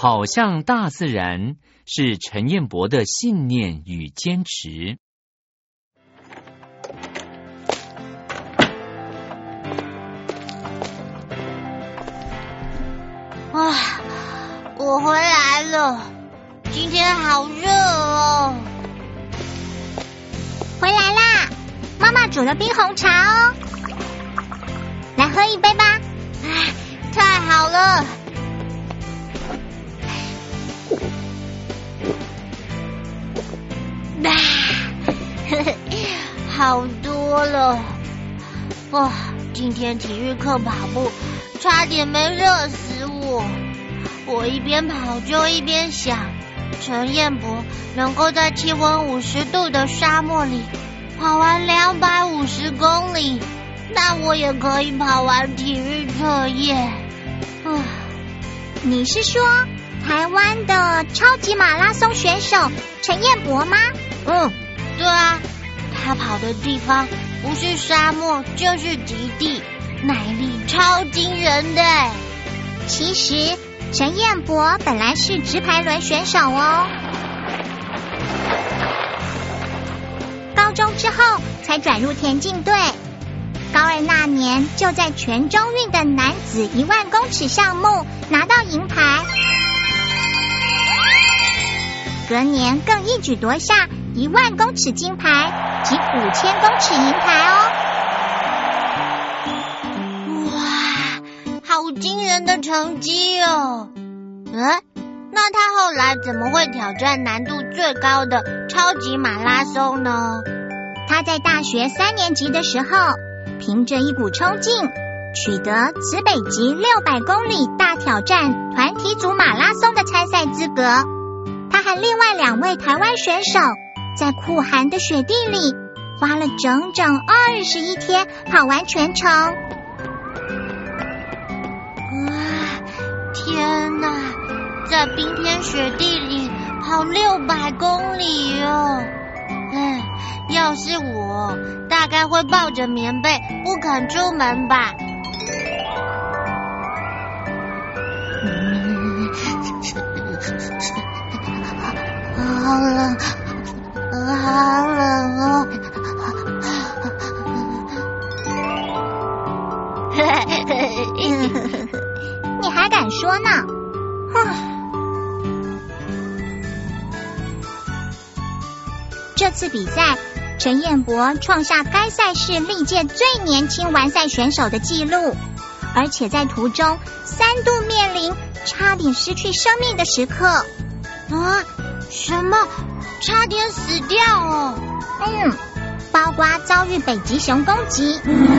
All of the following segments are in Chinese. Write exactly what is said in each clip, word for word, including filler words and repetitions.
跑向大自然是陈彦博的信念与坚持。 啊，我回来了，今天好热哦。 回来啦，妈妈煮了冰红茶哦，来喝一杯吧。 哎，太好了。啊，呵呵，好多了。哇，今天体育课跑步差点没热死我。我一边跑就一边想，陈彦博能够在气温五十度的沙漠里跑完两百五十公里，那我也可以跑完体育课耶。啊， 你是说台湾的超级马拉松选手陈彦博吗？ 嗯，对啊，他跑的地方不是沙漠就是极地，耐力超惊人的。 其实陈彦博本来是直排轮选手哦，高中之后才转入田径队，高二那年就在全中运的男子一万公尺项目拿到银牌，隔年更一举夺下一万公尺金牌及五千公尺银牌哦。 哇，好惊人的成绩哦！嗯，那他后来怎么会挑战难度最高的超级马拉松呢？ 他在大学三年级的时候，凭着一股冲劲，取得此北极六百公里大挑战团体组马拉松的参赛资格。他和另外两位台湾选手在酷寒的雪地里花了整整二十一天跑完全程。 哇，天哪，在冰天雪地里跑六百公里哦！哎，要是我，大概会抱着棉被不肯出门吧。嗯，好冷，好冷哦！ 你还敢说呢？这次比赛，陈彦博创下该赛事历届最年轻完赛选手的纪录，而且在途中三度面临差点失去生命的时刻。 啊，什么？差点死掉哦？ 嗯，包括遭遇北极熊攻击，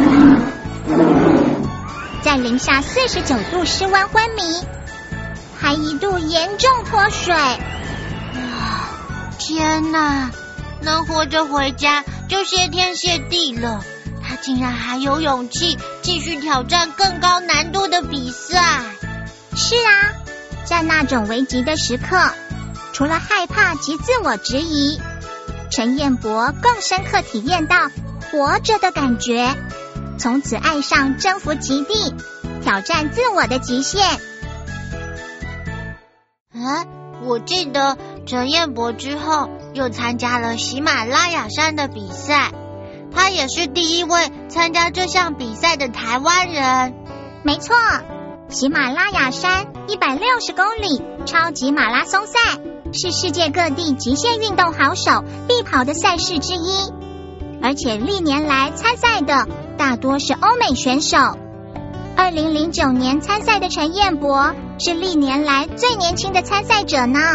在零下四十九度室温昏迷，还一度严重脱水。 啊，天哪！能活着回家就谢天谢地了，他竟然还有勇气继续挑战更高难度的比赛。 是啊，在那种危急的时刻，除了害怕及自我质疑，陈彦博更深刻体验到活着的感觉，从此爱上征服极地，挑战自我的极限。 啊，我记得陈彦博之后又参加了喜马拉雅山的比赛，他也是第一位参加这项比赛的台湾人。 没错，喜马拉雅山一百六十公里超级马拉松赛是世界各地极限运动好手必跑的赛事之一，而且历年来参赛的大多是欧美选手。二零零九年参赛的陈彦博是历年来最年轻的参赛者呢。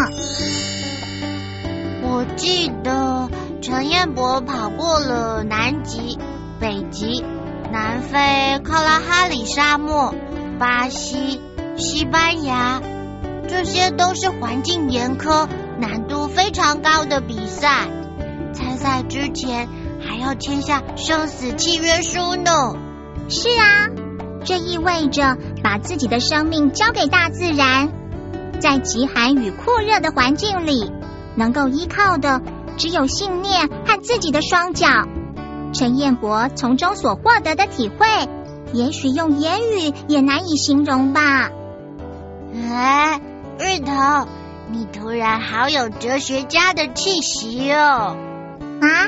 我记得陈彦博跑过了南极、北极、南非、kalahari哈里沙漠、巴西、西班牙，这些都是环境严苛、难度非常高的比赛。参赛之前还要签下生死契约书呢。 是啊，这意味着把自己的生命交给大自然，在极寒与酷热的环境里，能够依靠的只有信念和自己的双脚。陈彦博从中所获得的体会，也许用言语也难以形容吧。 哎， 芋头，你突然好有哲学家的气息哦！ 啊，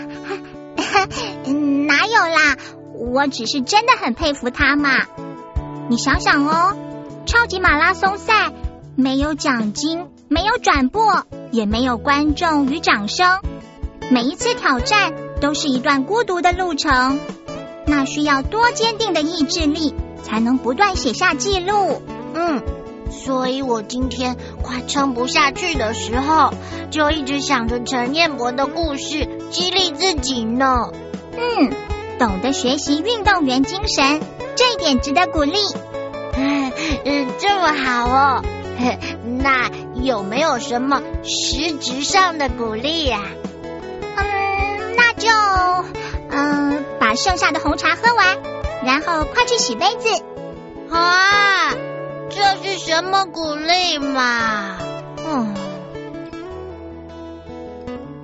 哪有啦？我只是真的很佩服他嘛。你想想哦，超级马拉松赛没有奖金，没有转播，也没有观众与掌声，每一次挑战都是一段孤独的路程，那需要多坚定的意志力，才能不断写下记录。 嗯，所以我今天快撑不下去的时候，就一直想着陈彦博的故事，激励自己呢。 嗯，懂得学习运动员精神，这一点值得鼓励。 嗯，这么好哦。那有没有什么实质上的鼓励呀？ 嗯，那就嗯、呃，把剩下的红茶喝完，然后快去洗杯子。 啊，这是什么鼓励嘛？嗯。